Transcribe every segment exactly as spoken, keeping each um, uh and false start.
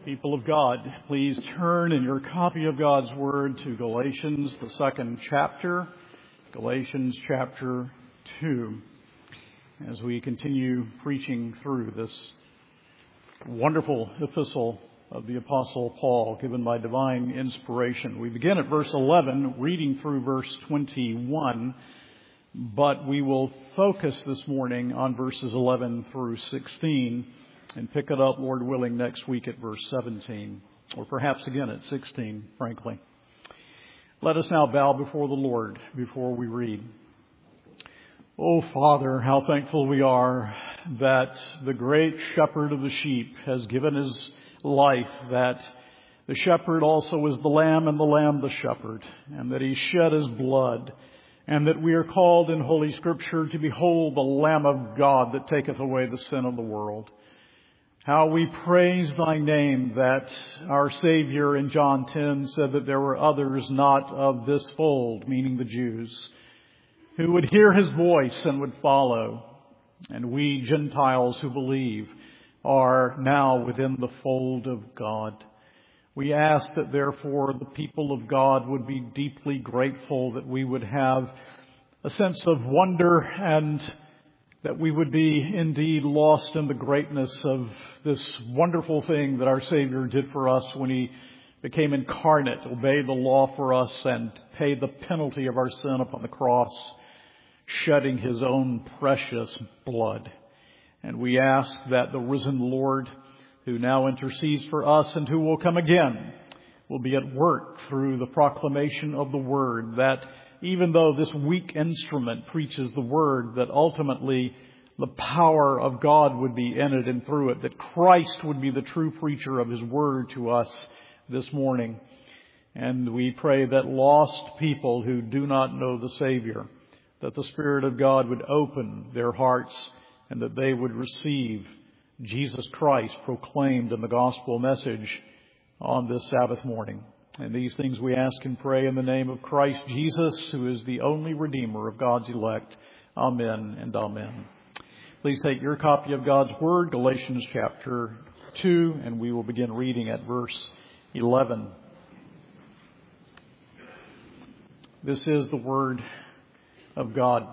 People of God, please turn in your copy of God's Word to Galatians, the second chapter, Galatians chapter two, as we continue preaching through this wonderful epistle of the Apostle Paul, given by divine inspiration. We begin at verse eleven, reading through verse twenty-one, but we will focus this morning on verses eleven through sixteen, and pick it up, Lord willing, next week at verse seventeen, or perhaps again at sixteen, frankly. Let us now bow before the Lord before we read. Oh, Father, how thankful we are that the great shepherd of the sheep has given his life, that the shepherd also is the lamb and the lamb the shepherd, and that he shed his blood, and that we are called in Holy Scripture to behold the Lamb of God that taketh away the sin of the world. How we praise thy name that our Savior in John ten said that there were others not of this fold, meaning the Jews, who would hear his voice and would follow. And we Gentiles who believe are now within the fold of God. We ask that therefore the people of God would be deeply grateful, that we would have a sense of wonder, and that we would be indeed lost in the greatness of this wonderful thing that our Savior did for us when he became incarnate, obeyed the law for us, and paid the penalty of our sin upon the cross, shedding his own precious blood. And we ask that the risen Lord, who now intercedes for us and who will come again, will be at work through the proclamation of the Word, that even though this weak instrument preaches the Word, that ultimately the power of God would be in it and through it, that Christ would be the true preacher of his Word to us this morning. And we pray that lost people who do not know the Savior, that the Spirit of God would open their hearts and that they would receive Jesus Christ proclaimed in the gospel message on this Sabbath morning. And these things we ask and pray in the name of Christ Jesus, who is the only Redeemer of God's elect. Amen and amen. Please take your copy of God's Word, Galatians chapter two, and we will begin reading at verse eleven. This is the Word of God.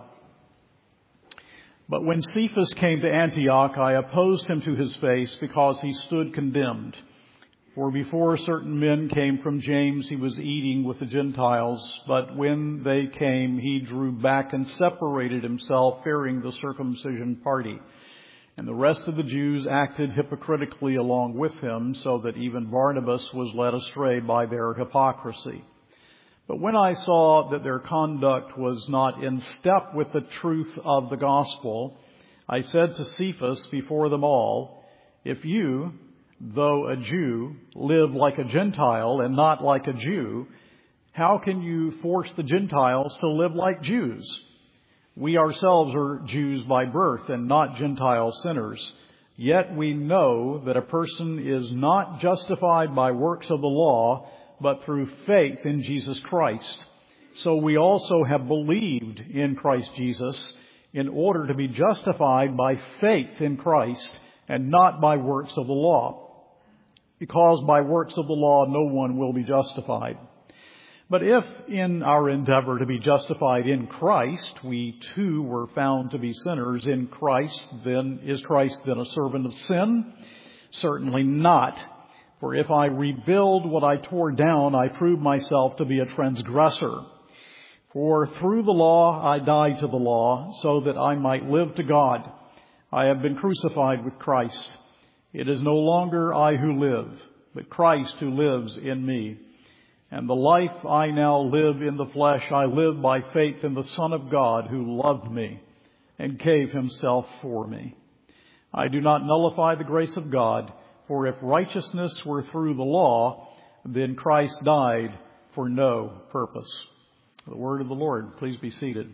But when Cephas came to Antioch, I opposed him to his face, because he stood condemned. For before certain men came from James, he was eating with the Gentiles. But when they came, he drew back and separated himself, fearing the circumcision party. And the rest of the Jews acted hypocritically along with him, so that even Barnabas was led astray by their hypocrisy. But when I saw that their conduct was not in step with the truth of the gospel, I said to Cephas before them all, if you, though a Jew, live like a Gentile and not like a Jew, how can you force the Gentiles to live like Jews? We ourselves are Jews by birth and not Gentile sinners. Yet we know that a person is not justified by works of the law, but through faith in Jesus Christ. So we also have believed in Christ Jesus in order to be justified by faith in Christ and not by works of the law. Because by works of the law no one will be justified. But if in our endeavor to be justified in Christ, we too were found to be sinners in Christ, then is Christ then a servant of sin? Certainly not. For if I rebuild what I tore down, I prove myself to be a transgressor. For through the law I died to the law, so that I might live to God. I have been crucified with Christ. It is no longer I who live, but Christ who lives in me. And the life I now live in the flesh, I live by faith in the Son of God who loved me and gave himself for me. I do not nullify the grace of God, for if righteousness were through the law, then Christ died for no purpose. The word of the Lord. Please be seated.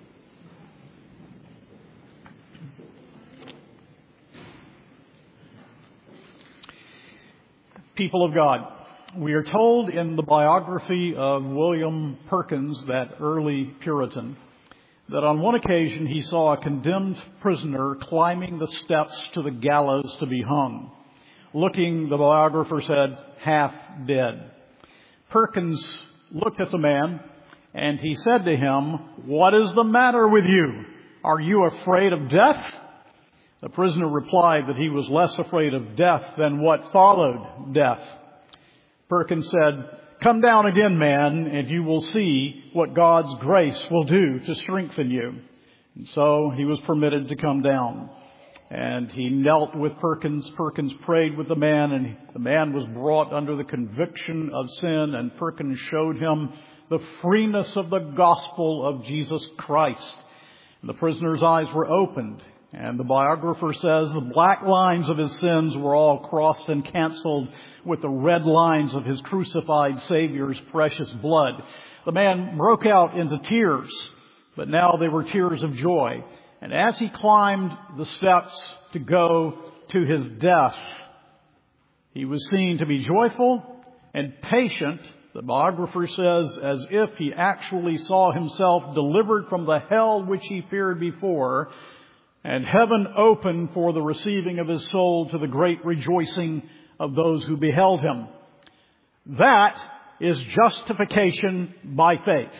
People of God, we are told in the biography of William Perkins, that early Puritan, that on one occasion he saw a condemned prisoner climbing the steps to the gallows to be hung. looking, the biographer said, half dead. Perkins looked at the man, and he said to him, "What is the matter with you? Are you afraid of death?" The prisoner replied that he was less afraid of death than what followed death. Perkins said, "Come down again, man, and you will see what God's grace will do to strengthen you." And so he was permitted to come down. And he knelt with Perkins. Perkins prayed with the man, and the man was brought under the conviction of sin, and Perkins showed him the freeness of the gospel of Jesus Christ. And the prisoner's eyes were opened, and the biographer says the black lines of his sins were all crossed and canceled with the red lines of his crucified Savior's precious blood. The man broke out into tears, but now they were tears of joy. And as he climbed the steps to go to his death, he was seen to be joyful and patient, the biographer says, as if he actually saw himself delivered from the hell which he feared before, and heaven open for the receiving of his soul to the great rejoicing of those who beheld him. That is justification by faith.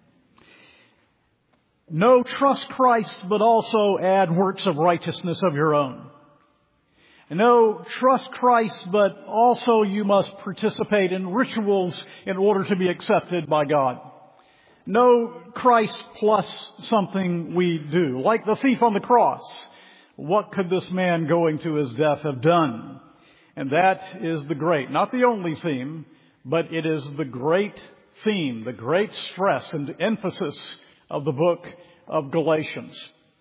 No, trust Christ, but also add works of righteousness of your own. No, trust Christ, but also you must participate in rituals in order to be accepted by God. No, Christ plus something we do. Like the thief on the cross. What could this man going to his death have done? And that is the great, not the only theme, but it is the great theme, the great stress and emphasis of the book of Galatians.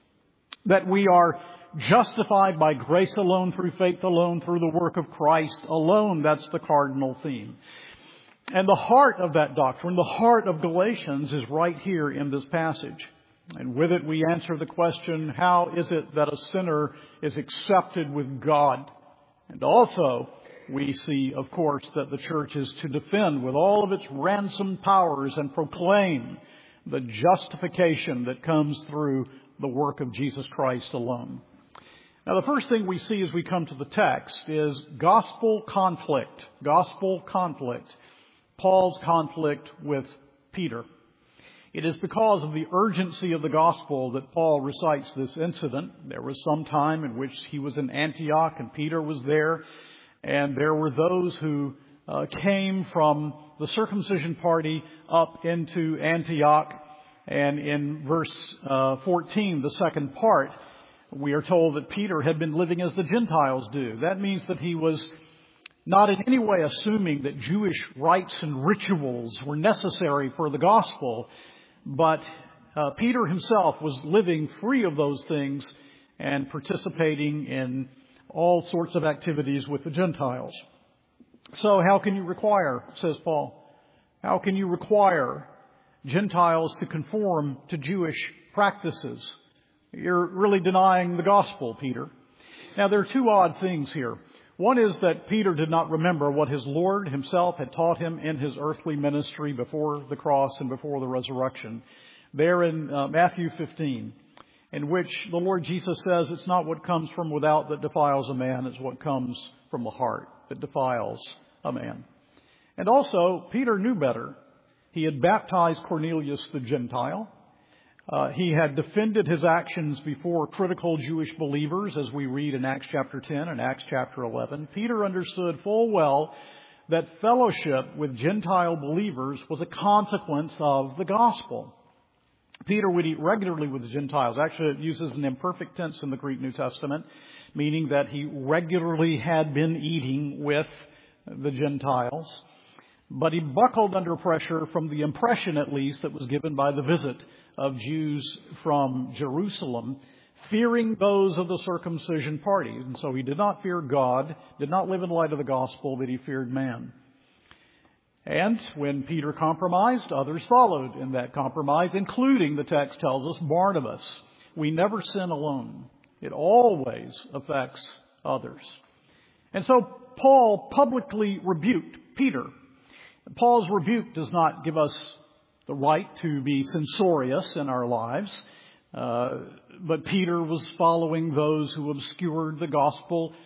That we are justified by grace alone, through faith alone, through the work of Christ alone. That's the cardinal theme. And the heart of that doctrine, the heart of Galatians, is right here in this passage. And with it we answer the question, how is it that a sinner is accepted with God? And also we see, of course, that the church is to defend with all of its ransom powers and proclaim the justification that comes through the work of Jesus Christ alone. Now, the first thing we see as we come to the text is gospel conflict. Gospel conflict. Paul's conflict with Peter. It is because of the urgency of the gospel that Paul recites this incident. There was some time in which he was in Antioch and Peter was there, and there were those who uh, came from the circumcision party up into Antioch. And in verse uh, fourteen, the second part, we are told that Peter had been living as the Gentiles do. That means that he was not in any way assuming that Jewish rites and rituals were necessary for the gospel, but uh, Peter himself was living free of those things and participating in all sorts of activities with the Gentiles. So how can you require, says Paul, how can you require Gentiles to conform to Jewish practices? You're really denying the gospel, Peter. Now, there are two odd things here. One is that Peter did not remember what his Lord himself had taught him in his earthly ministry before the cross and before the resurrection. There in uh, Matthew fifteen, in which the Lord Jesus says it's not what comes from without that defiles a man, it's what comes from the heart that defiles a man. And also, Peter knew better. He had baptized Cornelius the Gentile. Uh, he had defended his actions before critical Jewish believers, as we read in Acts chapter ten and Acts chapter eleven. Peter understood full well that fellowship with Gentile believers was a consequence of the gospel. Peter would eat regularly with the Gentiles. Actually, it uses an imperfect tense in the Greek New Testament, meaning that he regularly had been eating with the Gentiles. But he buckled under pressure from the impression, at least, that was given by the visit of Jews from Jerusalem, fearing those of the circumcision party. And so he did not fear God, did not live in light of the gospel, but he feared man. And when Peter compromised, others followed in that compromise, including, the text tells us, Barnabas. We never sin alone. It always affects others. And so Paul publicly rebuked Peter. Paul's rebuke does not give us the right to be censorious in our lives, uh, but Peter was following those who obscured the gospel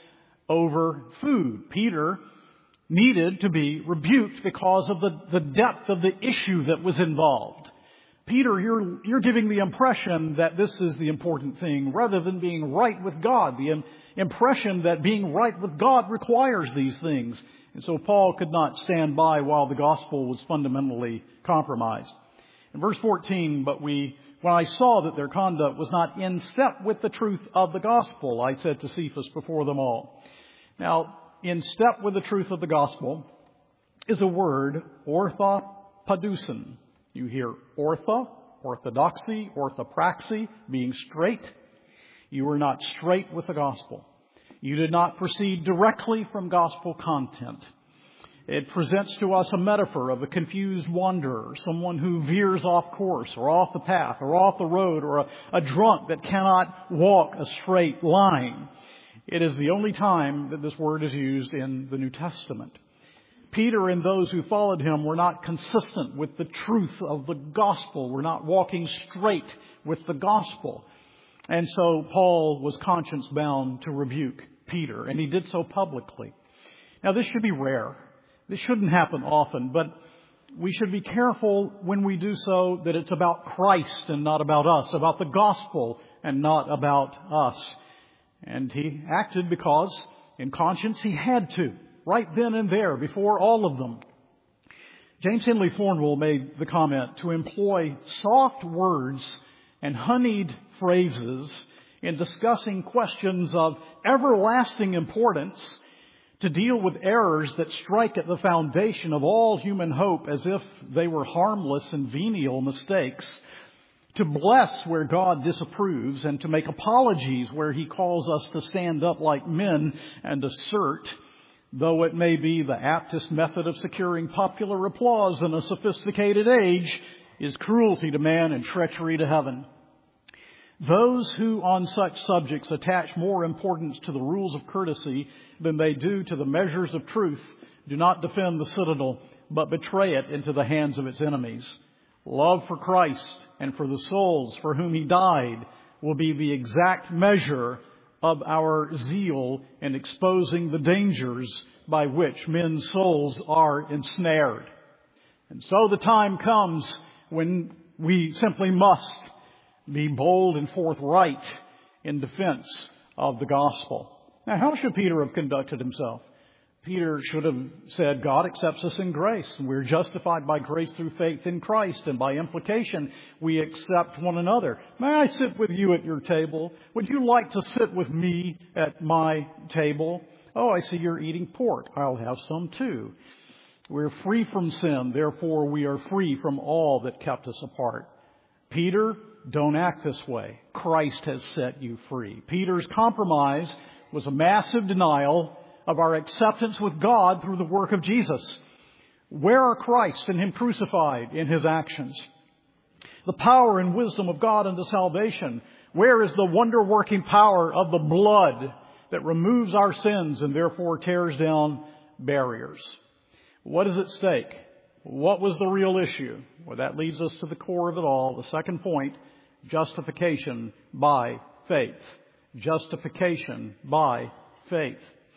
over food. Peter needed to be rebuked because of the, the depth of the issue that was involved. Peter, you're, you're giving the impression that this is the important thing rather than being right with God. The im- impression that being right with God requires these things. And so Paul could not stand by while the gospel was fundamentally compromised. In verse fourteen, but we, when I saw that their conduct was not in step with the truth of the gospel, I said to Cephas before them all. Now, in step with the truth of the gospel is a word, orthopadusin. You hear ortho, orthodoxy, orthopraxy, being straight. You are not straight with the gospel. You did not proceed directly from gospel content. It presents to us a metaphor of a confused wanderer, someone who veers off course or off the path or off the road, or a, a drunk that cannot walk a straight line. It is the only time that this word is used in the New Testament. Peter and those who followed him were not consistent with the truth of the gospel, were not walking straight with the gospel. And so Paul was conscience bound to rebuke Peter, and he did so publicly. Now, this should be rare. This shouldn't happen often, but we should be careful when we do so that it's about Christ and not about us, about the gospel and not about us. And he acted because in conscience he had to, right then and there, before all of them. James Henley Thornwell made the comment, to employ soft words and honeyed phrases in discussing questions of everlasting importance, to deal with errors that strike at the foundation of all human hope as if they were harmless and venial mistakes, to bless where God disapproves, and to make apologies where he calls us to stand up like men and assert, though it may be the aptest method of securing popular applause in a sophisticated age, is cruelty to man and treachery to heaven. Those who on such subjects attach more importance to the rules of courtesy than they do to the measures of truth do not defend the citadel, but betray it into the hands of its enemies. Love for Christ and for the souls for whom he died will be the exact measure of our zeal in exposing the dangers by which men's souls are ensnared. And so the time comes when we simply must be bold and forthright in defense of the gospel. Now, how should Peter have conducted himself? Peter should have said, God accepts us in grace, and we're justified by grace through faith in Christ, and by implication, we accept one another. May I sit with you at your table? Would you like to sit with me at my table? Oh, I see you're eating pork. I'll have some too. We're free from sin, therefore we are free from all that kept us apart. Peter, don't act this way. Christ has set you free. Peter's compromise was a massive denial of our acceptance with God through the work of Jesus. Where are Christ and him crucified in his actions? The power and wisdom of God unto salvation. Where is the wonder-working power of the blood that removes our sins and therefore tears down barriers? What is at stake? What was the real issue? Well, that leads us to the core of it all. The second point, justification by faith. Justification by faith.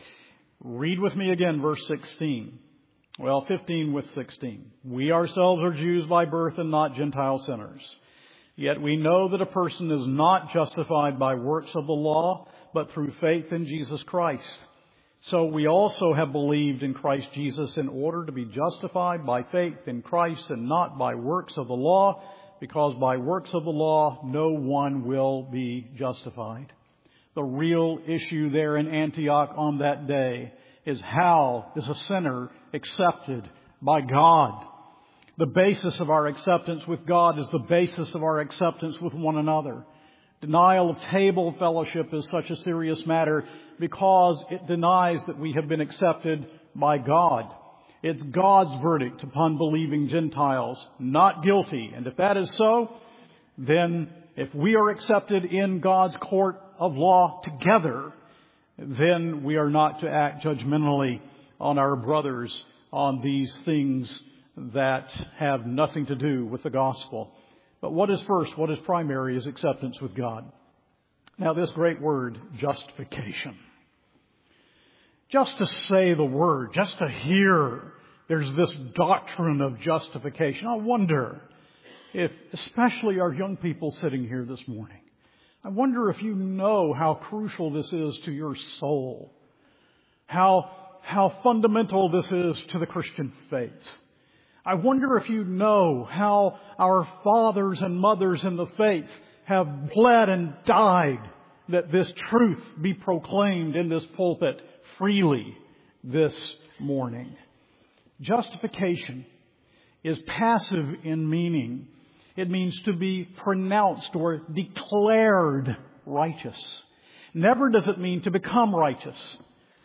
Read with me again verse sixteen. Well, fifteen with sixteen. We ourselves are Jews by birth and not Gentile sinners. Yet we know that a person is not justified by works of the law, but through faith in Jesus Christ. So we also have believed in Christ Jesus in order to be justified by faith in Christ and not by works of the law, because by works of the law no one will be justified. The real issue there in Antioch on that day is how is a sinner accepted by God? The basis of our acceptance with God is the basis of our acceptance with one another. Denial of table fellowship is such a serious matter because it denies that we have been accepted by God. It's God's verdict upon believing Gentiles, not guilty. And if that is so, then if we are accepted in God's court of law together, then we are not to act judgmentally on our brothers on these things that have nothing to do with the gospel. But what is first, what is primary, is acceptance with God. Now, this great word, justification. just to say the word, just to hear there's this doctrine of justification. I wonder if, especially our young people sitting here this morning, I wonder if you know how crucial this is to your soul, how, how fundamental this is to the Christian faith. I wonder if you know how our fathers and mothers in the faith have bled and died that this truth be proclaimed in this pulpit freely this morning. Justification is passive in meaning. It means to be pronounced or declared righteous. Never does it mean to become righteous.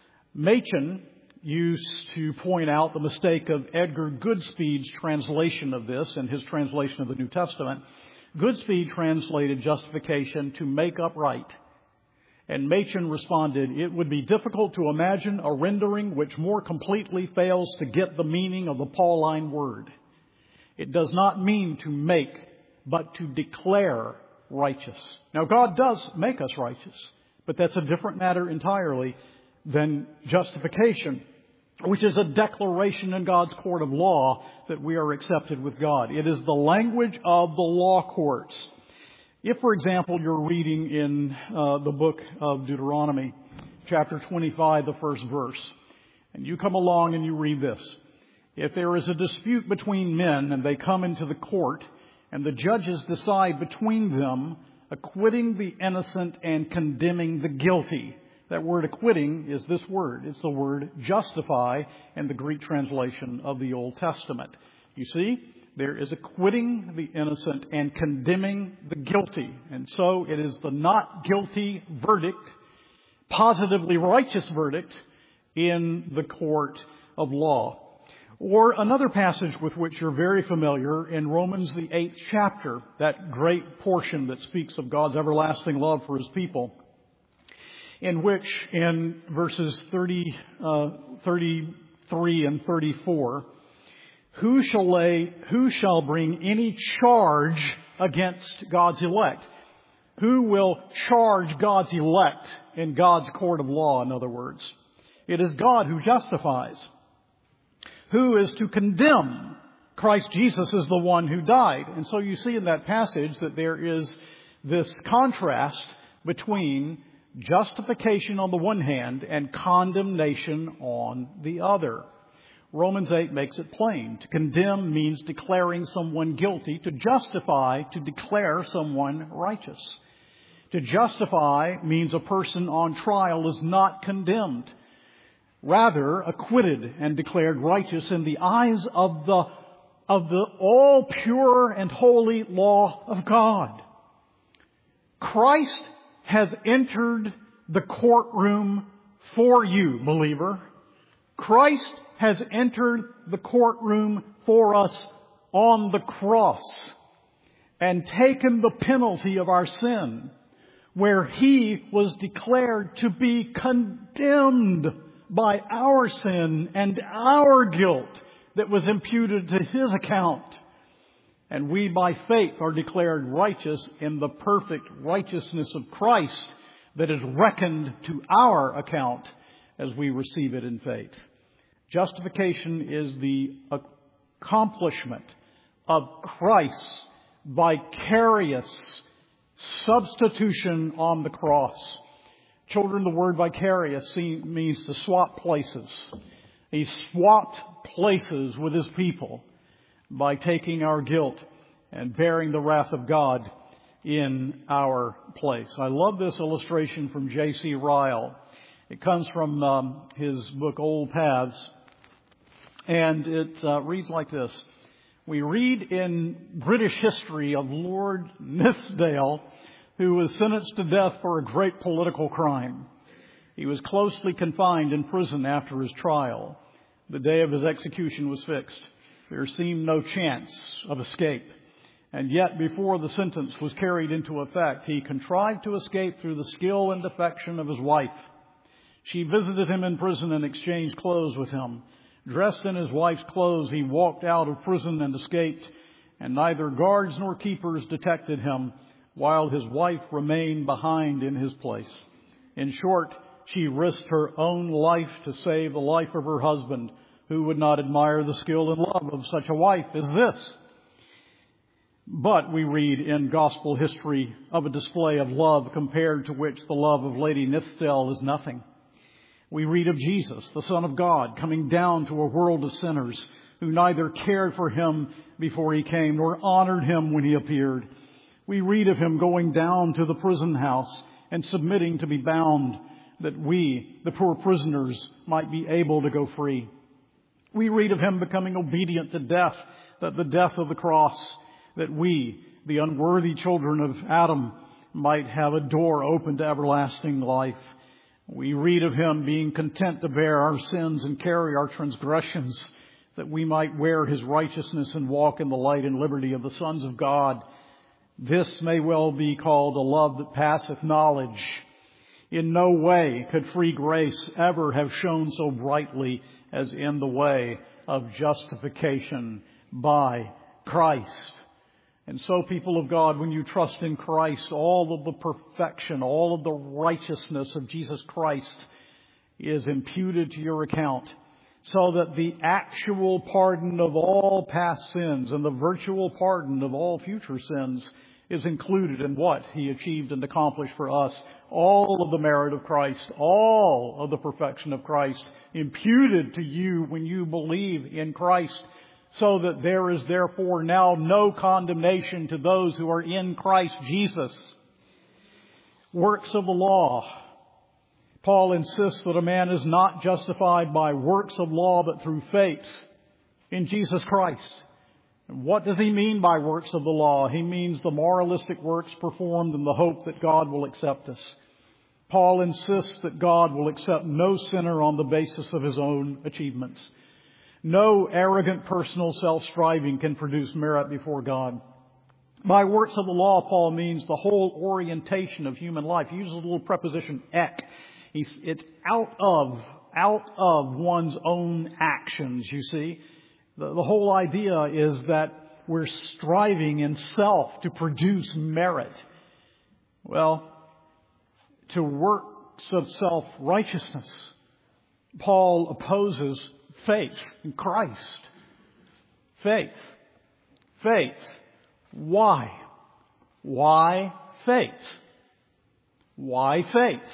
Machen used to point out the mistake of Edgar Goodspeed's translation of this and his translation of the New Testament. Goodspeed translated justification to make up right. And Machen responded, it would be difficult to imagine a rendering which more completely fails to get the meaning of the Pauline word. It does not mean to make, but to declare righteous. Now, God does make us righteous, but that's a different matter entirely than justification, which is a declaration in God's court of law that we are accepted with God. It is the language of the law courts. If, for example, you're reading in uh, the book of Deuteronomy, chapter twenty-five, the first verse, and you come along and you read this. If there is a dispute between men and they come into the court and the judges decide between them, acquitting the innocent and condemning the guilty. That word acquitting is this word. It's the word justify in the Greek translation of the Old Testament. You see, there is acquitting the innocent and condemning the guilty. And so it is the not guilty verdict, positively righteous verdict in the court of law. Or another passage with which you're very familiar in Romans, the eighth chapter, that great portion that speaks of God's everlasting love for His people, in which in verses thirty, uh, thirty-three and thirty-four, who shall lay, who shall bring any charge against God's elect? Who will charge God's elect in God's court of law, in other words? It is God who justifies. Who is to condemn? Christ Jesus is the one who died. And so you see in that passage that there is this contrast between justification on the one hand and condemnation on the other. Romans eight makes it plain. To condemn means declaring someone guilty. To justify, to declare someone righteous. To justify means a person on trial is not condemned, rather acquitted and declared righteous in the eyes of the of the all pure and holy law of God. Christ has entered the courtroom for you, believer. Christ has entered the courtroom for us on the cross and taken the penalty of our sin, where He was declared to be condemned by our sin and our guilt that was imputed to His account. And we by faith are declared righteous in the perfect righteousness of Christ that is reckoned to our account as we receive it in faith. Justification is the accomplishment of Christ's vicarious substitution on the cross. Children, the word vicarious means to swap places. He swapped places with His people by taking our guilt and bearing the wrath of God in our place. I love this illustration from J C Ryle. It comes from um, his book, Old Paths. And it uh, reads like this. We read in British history of Lord Nithsdale, who was sentenced to death for a great political crime. He was closely confined in prison after his trial. The day of his execution was fixed. There seemed no chance of escape. And yet, before the sentence was carried into effect, he contrived to escape through the skill and affection of his wife. She visited him in prison and exchanged clothes with him. Dressed in his wife's clothes, he walked out of prison and escaped, and neither guards nor keepers detected him, while his wife remained behind in his place. In short, She risked her own life to save the life of her husband. Who would not admire the skill and love of such a wife as this? But we read in gospel history of a display of love compared to which the love of Lady Nithsdale is nothing. We read of Jesus, the Son of God, coming down to a world of sinners who neither cared for him before he came nor honored him when he appeared. We read of him going down to the prison house and submitting to be bound, that we, the poor prisoners, might be able to go free. We read of him becoming obedient to death, that the death of the cross, that we, the unworthy children of Adam, might have a door open to everlasting life. We read of him being content to bear our sins and carry our transgressions, that we might wear his righteousness and walk in the light and liberty of the sons of God. This may well be called a love that passeth knowledge. In no way could free grace ever have shone so brightly as in the way of justification by Christ. And so, people of God, when you trust in Christ, all of the perfection, all of the righteousness of Jesus Christ is imputed to your account, so that the actual pardon of all past sins and the virtual pardon of all future sins is included in what he achieved and accomplished for us. All of the merit of Christ, all of the perfection of Christ imputed to you when you believe in Christ, so that there is therefore now no condemnation to those who are in Christ Jesus. Works of the law. Paul insists that a man is not justified by works of law, but through faith in Jesus Christ. And what does he mean by works of the law? He means the moralistic works performed in the hope that God will accept us. Paul insists that God will accept no sinner on the basis of his own achievements. No arrogant personal self-striving can produce merit before God. By works of the law, Paul means the whole orientation of human life. He uses a little preposition ek. It's out of, out of one's own actions, you see. The, the whole idea is that we're striving in self to produce merit. Well, to works of self-righteousness, Paul opposes faith in Christ. Faith. Faith. Why? Why faith? Why faith?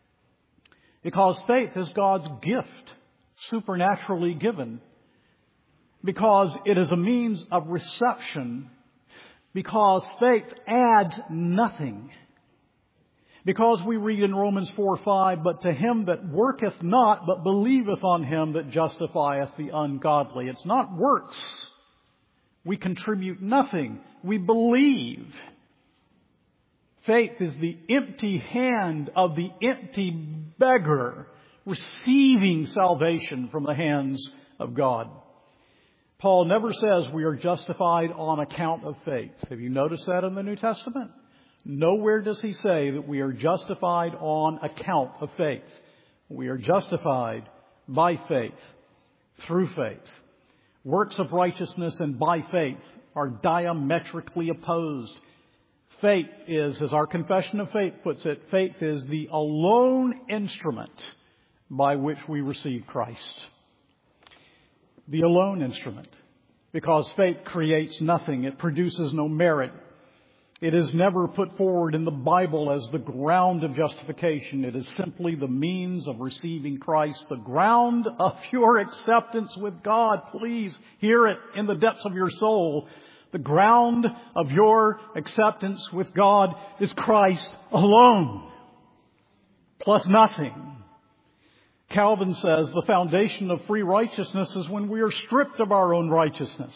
Because faith is God's gift, supernaturally given. Because it is a means of reception. Because faith adds nothing. Because we read in Romans four five, but to him that worketh not, but believeth on him that justifieth the ungodly. It's not works. We contribute nothing. We believe. Faith is the empty hand of the empty beggar receiving salvation from the hands of God. Paul never says we are justified on account of faith. Have you noticed that in the New Testament? Nowhere does he say that we are justified on account of faith. We are justified by faith, through faith. Works of righteousness and by faith are diametrically opposed. Faith is, as our confession of faith puts it, faith is the alone instrument by which we receive Christ. The alone instrument. Because faith creates nothing. It produces no merit. It is never put forward in the Bible as the ground of justification. It is simply the means of receiving Christ, the ground of your acceptance with God. Please hear it in the depths of your soul. The ground of your acceptance with God is Christ alone, plus nothing. Calvin says the foundation of free righteousness is when we are stripped of our own righteousness.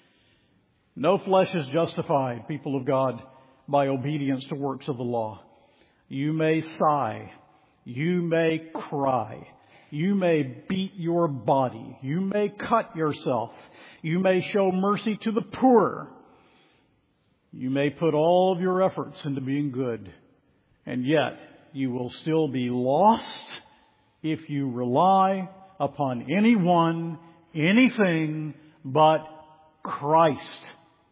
No flesh is justified, people of God, by obedience to works of the law. You may sigh. You may cry. You may beat your body. You may cut yourself. You may show mercy to the poor. You may put all of your efforts into being good. And yet, you will still be lost if you rely upon anyone, anything but Christ.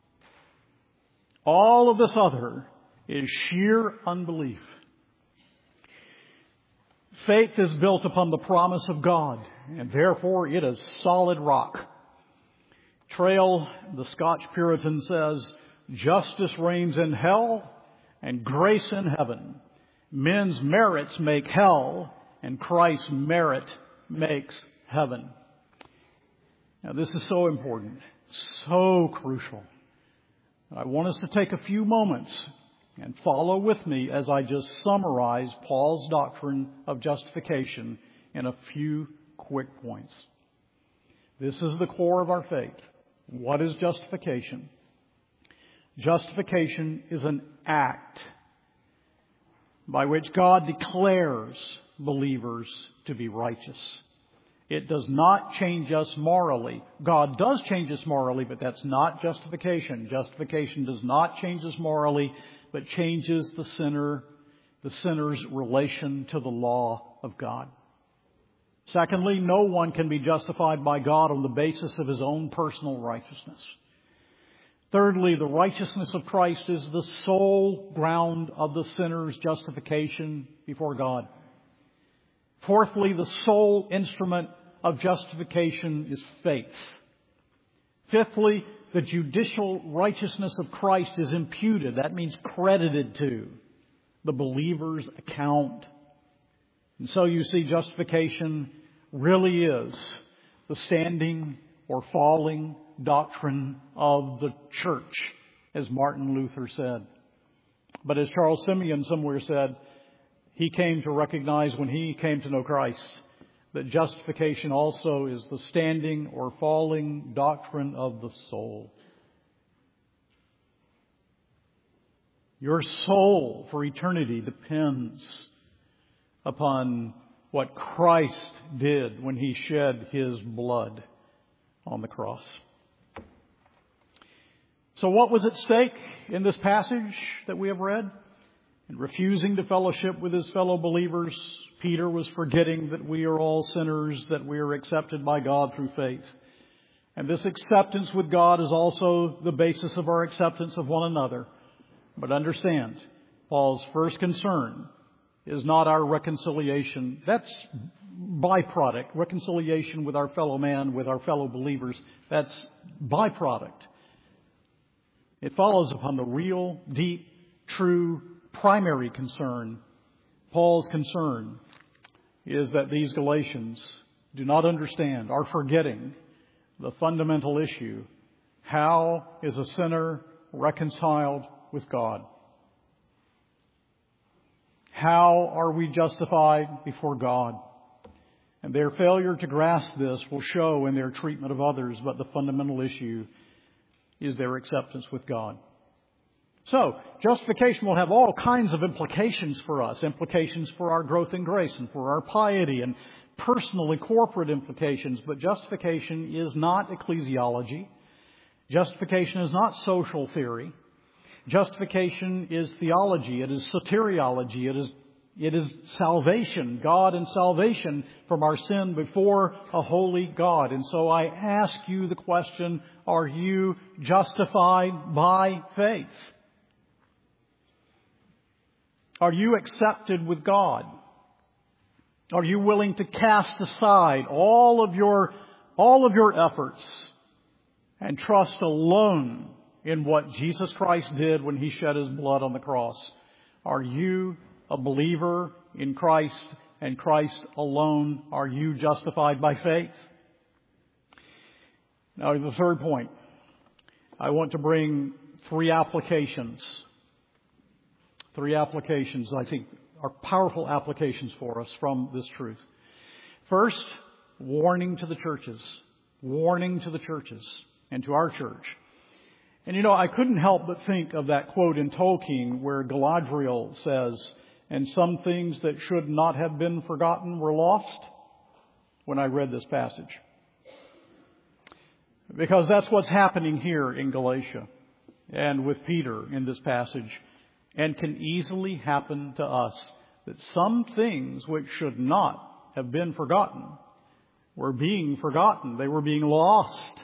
All of this other is sheer unbelief. Faith is built upon the promise of God, and therefore it is solid rock. Trail, the Scotch Puritan, says, justice reigns in hell and grace in heaven. Men's merits make hell, and Christ's merit makes heaven. Now, this is so important, so crucial. I want us to take a few moments and follow with me as I just summarize Paul's doctrine of justification in a few quick points. This is the core of our faith. What is justification? Justification is an act by which God declares believers to be righteous. It does not change us morally. God does change us morally, but that's not justification. Justification does not change us morally, but changes the sinner, the sinner's relation to the law of God. Secondly, no one can be justified by God on the basis of his own personal righteousness. Thirdly, the righteousness of Christ is the sole ground of the sinner's justification before God. Fourthly, the sole instrument of justification is faith. Fifthly, the judicial righteousness of Christ is imputed. That means credited to the believer's account. And so you see, justification really is the standing or falling doctrine of the church, as Martin Luther said. But as Charles Simeon somewhere said, he came to recognize when he came to know Christ that justification also is the standing or falling doctrine of the soul. Your soul for eternity depends upon what Christ did when he shed his blood on the cross. So what was at stake in this passage that we have read? In refusing to fellowship with his fellow believers, Peter was forgetting that we are all sinners, that we are accepted by God through faith. And this acceptance with God is also the basis of our acceptance of one another. But understand, Paul's first concern is not our reconciliation. That's byproduct. Reconciliation with our fellow man, with our fellow believers, that's byproduct. It follows upon the real, deep, true, primary concern. Paul's concern is that these Galatians do not understand, are forgetting the fundamental issue. How is a sinner reconciled with God? How are we justified before God? And their failure to grasp this will show in their treatment of others, but the fundamental issue is their acceptance with God. So, justification will have all kinds of implications for us, implications for our growth in grace and for our piety and personal and corporate implications. But justification is not ecclesiology. Justification is not social theory. Justification is theology. It is soteriology. It is, it is salvation, God and salvation from our sin before a holy God. And so I ask you the question, are you justified by faith? Are you accepted with God? Are you willing to cast aside all of your, all of your efforts and trust alone in what Jesus Christ did when he shed his blood on the cross? Are you a believer in Christ and Christ alone? Are you justified by faith? Now, the third point, I want to bring three applications. Three applications, I think, are powerful applications for us from this truth. First, warning to the churches. Warning to the churches and to our church. And you know, I couldn't help but think of that quote in Tolkien where Galadriel says, "And some things that should not have been forgotten were lost," when I read this passage. Because that's what's happening here in Galatia and with Peter in this passage, and can easily happen to us, that some things which should not have been forgotten were being forgotten. They were being lost.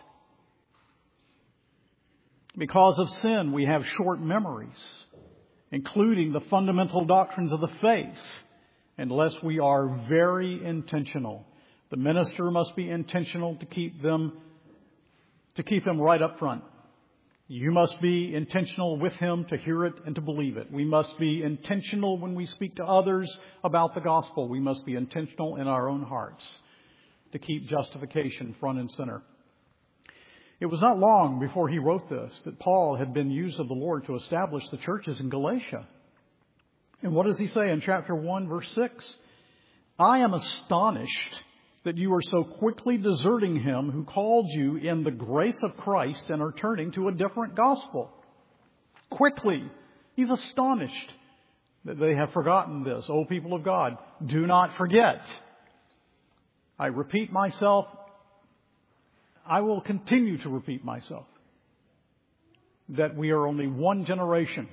Because of sin, we have short memories, including the fundamental doctrines of the faith unless we are very intentional. The minister must be intentional to keep them, to keep them right up front. You must be intentional with him to hear it and to believe it. We must be intentional when we speak to others about the gospel. We must be intentional in our own hearts to keep justification front and center. It was not long before he wrote this that Paul had been used of the Lord to establish the churches in Galatia. And what does he say in chapter one, verse six? I am astonished that you are so quickly deserting him who called you in the grace of Christ and are turning to a different gospel. Quickly. He's astonished that they have forgotten this. O people of God, do not forget. I repeat myself. I will continue to repeat myself. That we are only one generation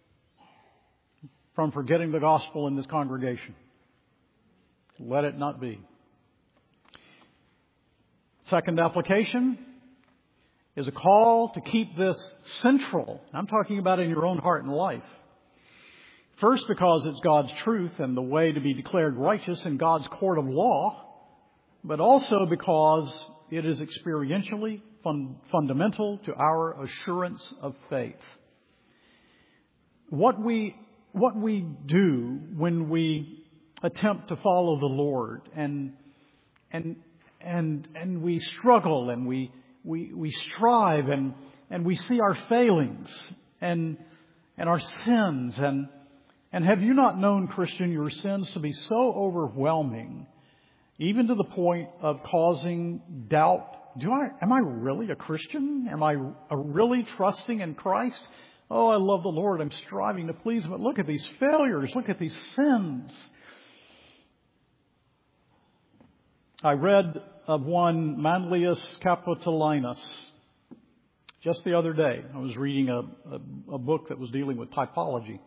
from forgetting the gospel in this congregation. Let it not be. Second application is a call to keep this central. I'm talking about in your own heart and life. First, because it's God's truth and the way to be declared righteous in God's court of law, but also because it is experientially fun- fundamental to our assurance of faith. What we, what we do when we attempt to follow the Lord and, and, And and we struggle and we we we strive and and we see our failings and and our sins and and have you not known, Christian, your sins to be so overwhelming, even to the point of causing doubt? Do I am I really a Christian? Am I really trusting in Christ? Oh, I love the Lord. I'm striving to please Him. But look at these failures. Look at these sins. I read of one Manlius Capitolinus just the other day. I was reading a, a, a book that was dealing with typology.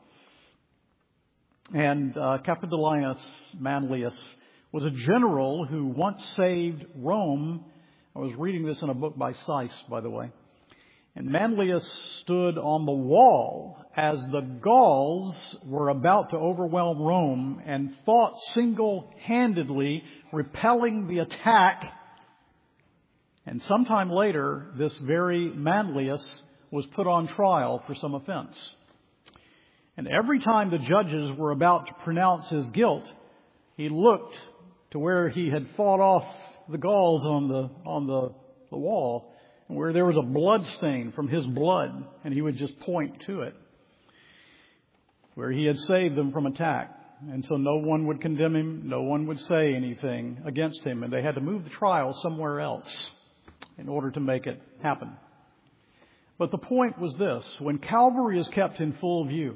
And uh, Capitolinus Manlius was a general who once saved Rome. I was reading this in a book by Seiss, by the way. And Manlius stood on the wall as the Gauls were about to overwhelm Rome and fought single-handedly, repelling the attack. And sometime later, this very Manlius was put on trial for some offense. And every time the judges were about to pronounce his guilt, he looked to where he had fought off the Gauls on the on the, the wall, where there was a blood stain from his blood, and he would just point to it, where he had saved them from attack. And so no one would condemn him, no one would say anything against him, and they had to move the trial somewhere else in order to make it happen. But the point was this: when Calvary is kept in full view,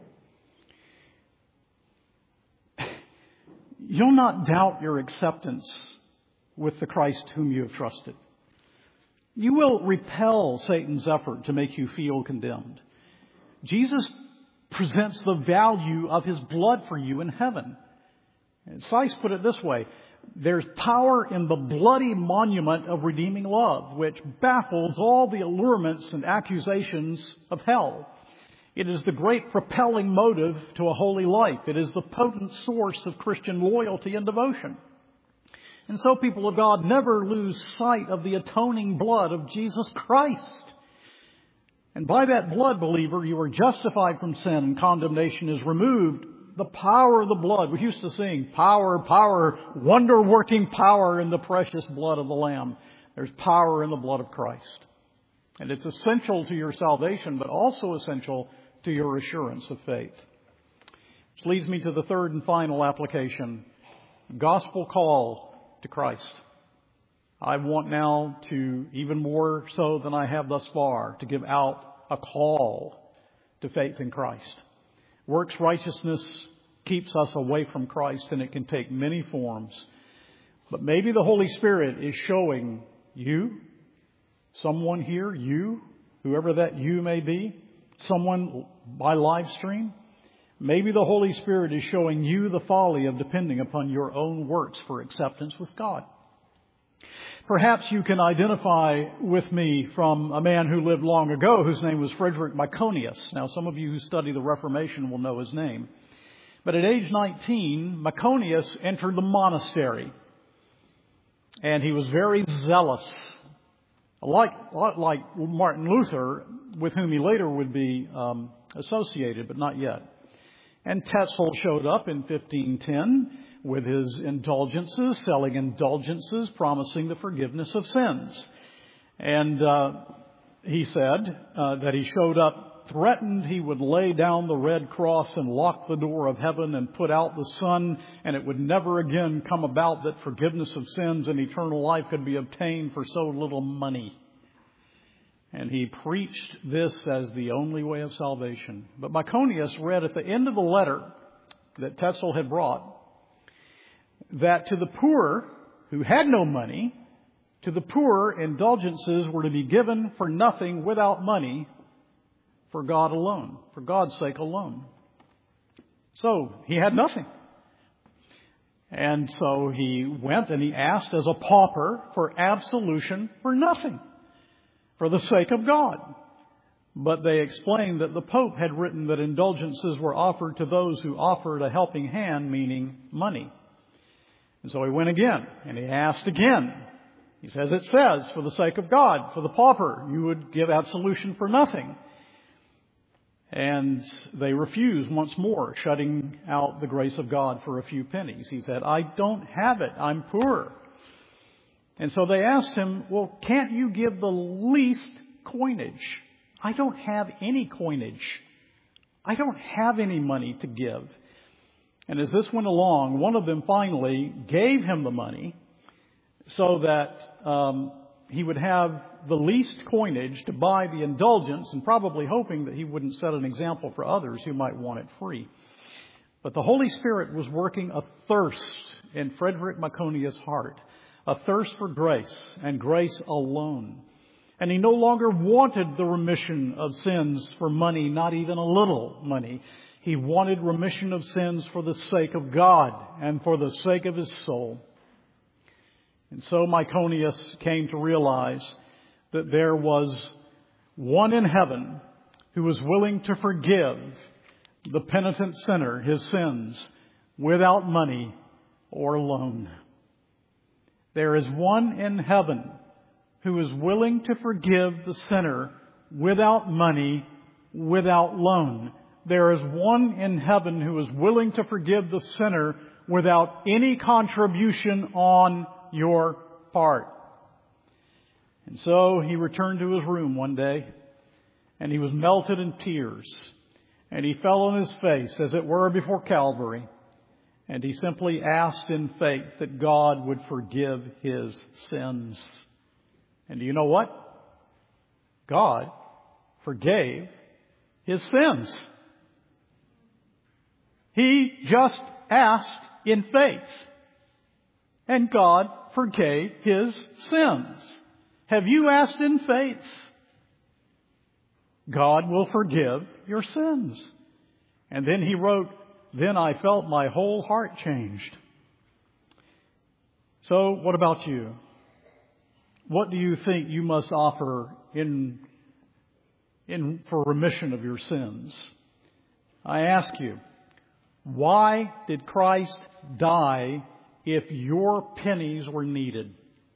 you'll not doubt your acceptance with the Christ whom you have trusted. You will repel Satan's effort to make you feel condemned. Jesus presents the value of His blood for you in heaven. And Seiss put it this way: there's power in the bloody monument of redeeming love, which baffles all the allurements and accusations of hell. It is the great propelling motive to a holy life. It is the potent source of Christian loyalty and devotion. And so, people of God, never lose sight of the atoning blood of Jesus Christ. And by that blood, believer, you are justified from sin and condemnation is removed. The power of the blood. We used to sing, power, power, wonder-working power in the precious blood of the Lamb. There's power in the blood of Christ. And it's essential to your salvation, but also essential to your assurance of faith. Which leads me to the third and final application. Gospel call to Christ. I want now to, even more so than I have thus far, to give out a call to faith in Christ. Works righteousness keeps us away from Christ, and it can take many forms. But maybe the Holy Spirit is showing you, someone here, you, whoever that you may be, someone by live stream. Maybe the Holy Spirit is showing you the folly of depending upon your own works for acceptance with God. Perhaps you can identify with me from a man who lived long ago whose name was Frederick Myconius. Now, some of you who study the Reformation will know his name. But at age nineteen, Maconius entered the monastery. And he was very zealous. Like, like Martin Luther, with whom he later would be um, associated, but not yet. And Tetzel showed up in fifteen ten with his indulgences, selling indulgences, promising the forgiveness of sins. And uh, he said uh, that he showed up, threatened he would lay down the red cross and lock the door of heaven and put out the sun, and it would never again come about that forgiveness of sins and eternal life could be obtained for so little money. And he preached this as the only way of salvation. But Maconius read at the end of the letter that Tetzel had brought that to the poor who had no money, to the poor indulgences were to be given for nothing without money for God alone, for God's sake alone. So he had nothing. And so he went and he asked as a pauper for absolution for nothing, for the sake of God. But they explained that the Pope had written that indulgences were offered to those who offered a helping hand, meaning money. And so he went again, and he asked again. He says, it says, for the sake of God, for the pauper, you would give absolution for nothing. And they refused once more, shutting out the grace of God for a few pennies. He said, I don't have it. I'm poor. And so they asked him, well, can't you give the least coinage? I don't have any coinage. I don't have any money to give. And as this went along, one of them finally gave him the money so that um, he would have the least coinage to buy the indulgence, and probably hoping that he wouldn't set an example for others who might want it free. But the Holy Spirit was working a thirst in Frederick Maconius' heart, a thirst for grace and grace alone. And he no longer wanted the remission of sins for money, not even a little money. He wanted remission of sins for the sake of God and for the sake of his soul. And so Maconius came to realize that there was one in heaven who was willing to forgive the penitent sinner his sins without money or loan. There is one in heaven who is willing to forgive the sinner without money, without loan. There is one in heaven who is willing to forgive the sinner without any contribution on your part. And so he returned to his room one day, and he was melted in tears, and he fell on his face, as it were, before Calvary, and he simply asked in faith that God would forgive his sins. And do you know what? God forgave his sins. He just asked in faith, and God forgave his sins. Have you asked in faith? God will forgive your sins. And then he wrote, then I felt my whole heart changed. So what about you? What do you think you must offer in, in for remission of your sins? I ask you, why did Christ die if your pennies were needed?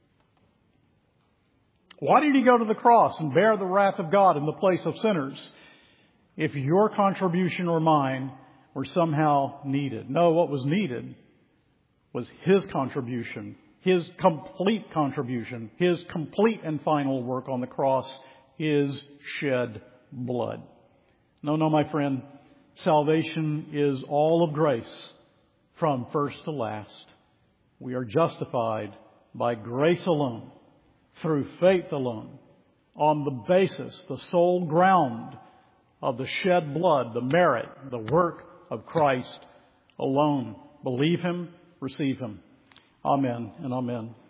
Why did he go to the cross and bear the wrath of God in the place of sinners if your contribution or mine were somehow needed? No, what was needed was his contribution, his complete contribution, his complete and final work on the cross, his shed blood. No, no, my friend, salvation is all of grace from first to last. We are justified by grace alone, through faith alone, on the basis, the sole ground of the shed blood, the merit, the work of Christ alone. Believe him, receive him. Amen and amen.